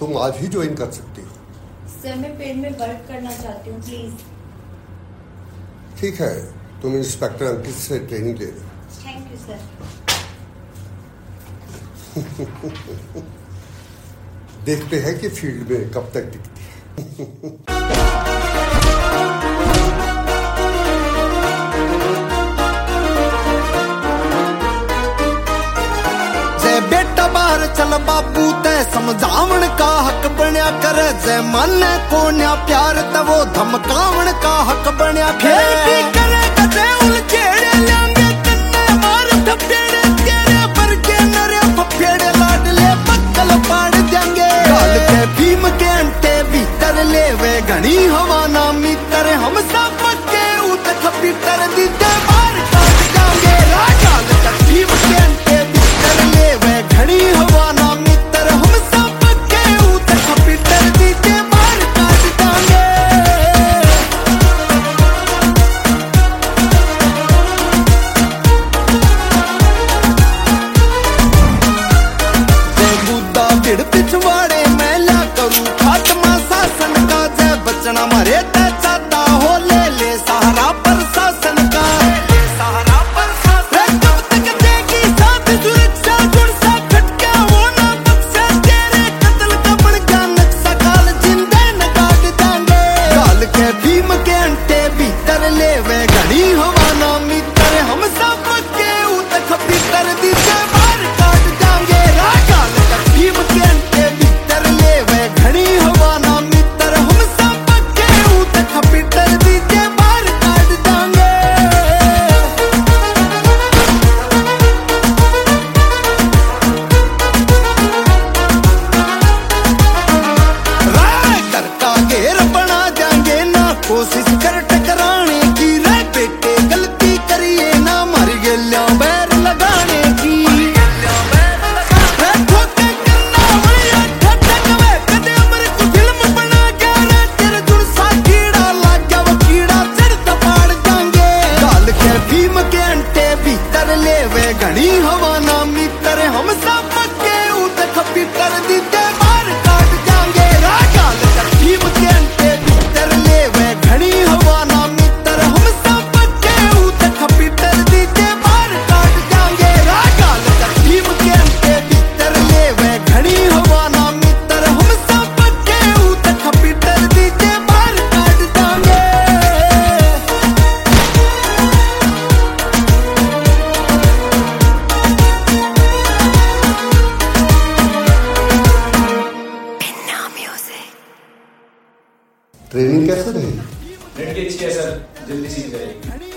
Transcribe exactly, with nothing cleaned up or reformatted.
तुम आज ही ज्वाइन कर सकती हो। सर मैं पेड़ में वर्क करना चाहती हूँ, प्लीज। ठीक है, तुम इंस्पेक्टर अंकित से ट्रेनिंग ले लो। Thank you sir. देखते हैं कि फील्ड में कब तक टिकती है। बेटा बाहर चल बाबू ते समझावन का हक बनया कर, जय माने को न्या प्यार ते वो धमकावन का हक बनया कर। करे कदे उलझेड़े लांगे कन्ने मार थपेड़े, तेरे बरके नरे फफेड़े लाडले बक्कल पाड़ देंगे। गाल के भीम के अंटे भीतर लेवे घनी हवा ना मीतर, हम सब पक्के उत खपीतर दीते मार काट जाएंगे। गाल के भीम के अंटे भीतर लेवे घनी हवा ना मीतर, हम सब पक्के उत खपीतर दीते मार काट जाएंगे। जय बुद्धा भिड़ पिछवाड़े मैं ला करूं खात्मा शासन का, जय बचना मरे ते चाहता हो ले ले सहारा प्रशासन का। सहारा प्रशासन कब तक देगी साथ सुरक्षा, जुड़सा खटका होना बख्शा, तेरे कत्ल का बन गया नक्शा, काल जिंदे न काट देंगे। काल के भीम के अंटे भीतर लेवे घनी हवा ना मीतर, हम सब पक्के उत खपीतर दीते मार काट देंगे। काल के भीम के अंटे भीतर लेवे घनी हवा ना मीतर, हम सब पक्के उत खपीतर दीते मार काट देंगे। राय कर का घेर बना जाएंगे ना कोशिश कर टकराने की, रे बेटे गलती करिए ना मर गेल्या बैर लगाने की। रे ठोके करना वया ठटक वे कदे अमर को फिल्म बना गया रे, तेरे जुड़सा कीड़ा लाग गया वो कीड़ा चढ़ तपाड़ जाएंगे। गाल के भीम के अंटे भीतर लेवे घनी हवा ना मीतर, हम सब पक्के उत खपीतर दीते मार काट जाएंगे। गाल के भीम के अंटे भीतर लेवे घनी हवा ना मीतर, हम सब पक्के उत खपीतर दीते मार काट जाएंगे। गाल के भीम के अंटे भीतर लेवे घनी हवा ना मीतर, हम सब पक्के उत खपीतर दीते मार काट जाएंगे। ट्रेनिंग कैसे रही? नेट की अच्छी है सर, जल्दी सीख जाएगी।